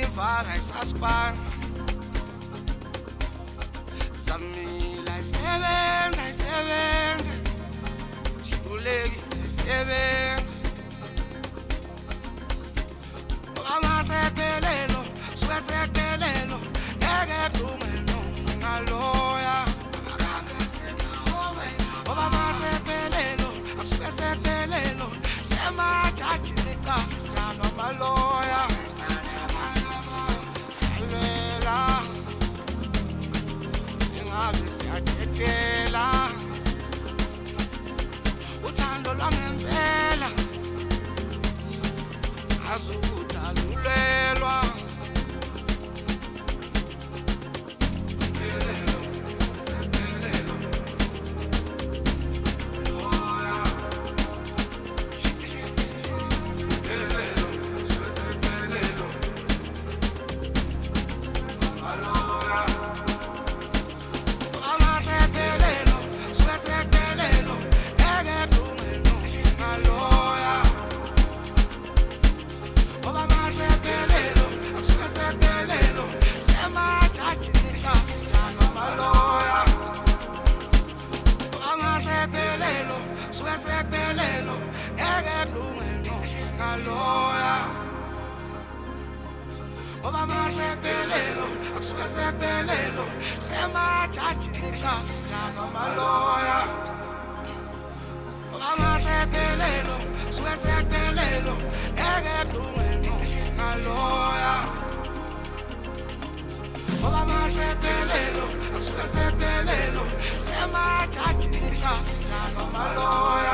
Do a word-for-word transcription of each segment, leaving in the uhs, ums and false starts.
Vara isaspan Samila isebenza isebenza Jibuleki isebenza Obama sephelelo suka sephelelo eke dume no ngaloya akabe sebawe Obama sephelelo asuka sephelelo sema jaji lecala salo maloya Siyadedela uthando lwangempela azuthalulelwa Obama sephelelo asuka sephelelo sema jaji ngisana salo maloya Obama sephelelo suka sephelelo eke dumeno ngaloya Obama sephelelo asuka sephelelo sema jaji ngisana salo maloya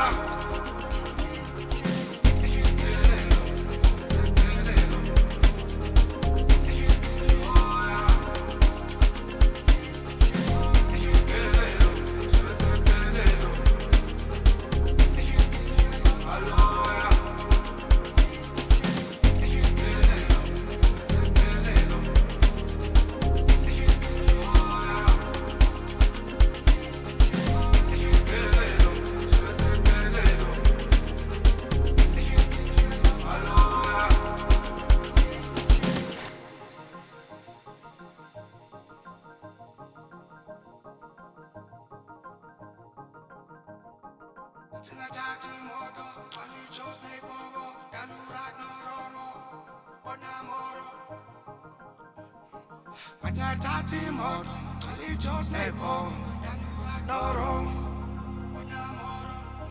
Singathathi imoto Calijos neBhoko Dalurat noRomo Bonamoro Mathathathi imoto Calijos neBhoko Dalurat noRomo Bonamoro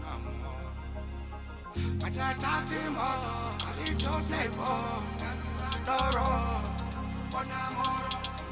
Mathathathi imoto Calijos neBhoko Dalurat noRomo Bonamoro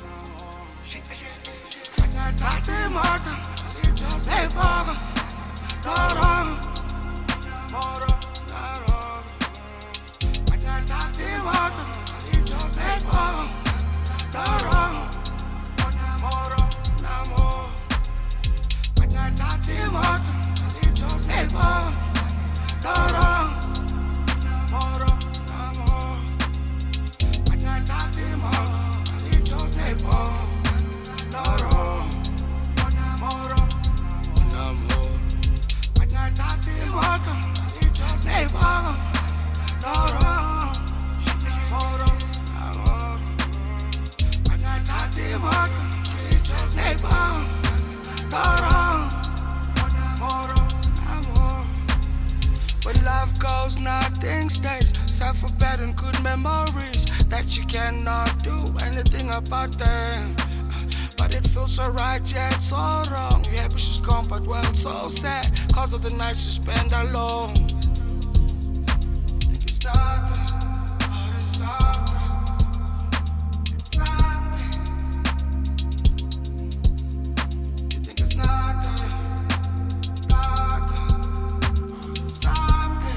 Mathathathi imoto Calijos neBhoko Loro, moro, loro. Mathathathi imoto, Calijos neBhoko. Loro, moro, namo. Mathathathi imoto, Calijos neBhoko. Loro, moro, namo. Mathathathi imoto, Calijos neBhoko. Loro, moro, namo. Mathathathi imoto, Calijos neBhoko. Loro, moro, amor. Mathathathi imoto, Calijos neBhoko. Loro, moro, amor. When love goes, nothing stays, except for bad and good memories that you cannot do anything about them. But it feels so right, yet so wrong. You happy she's gone, but well, so sad, cause of the nights you spend alone. Think it's nothing, but it's something. It's something. You think it's nothing, nothing, but it's something.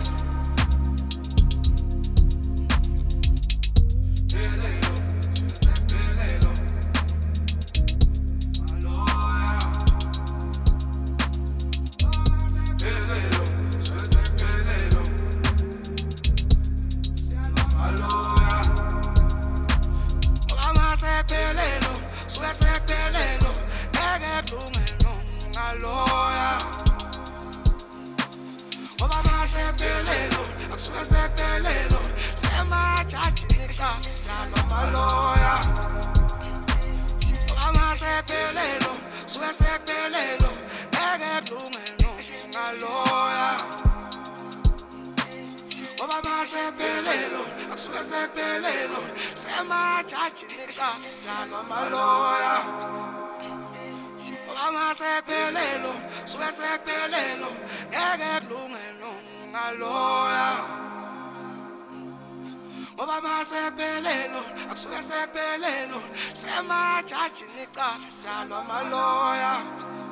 Pelelo, should I say pelelo? Salo malo sekuphelelo asuke sekuphelelo semajaji nicala salwa maloya Obama sekuphelelo suke sekuphelelo ngeke kulunge nongaloya Obama sekuphelelo asuke sekuphelelo semajaji nicala salwa maloya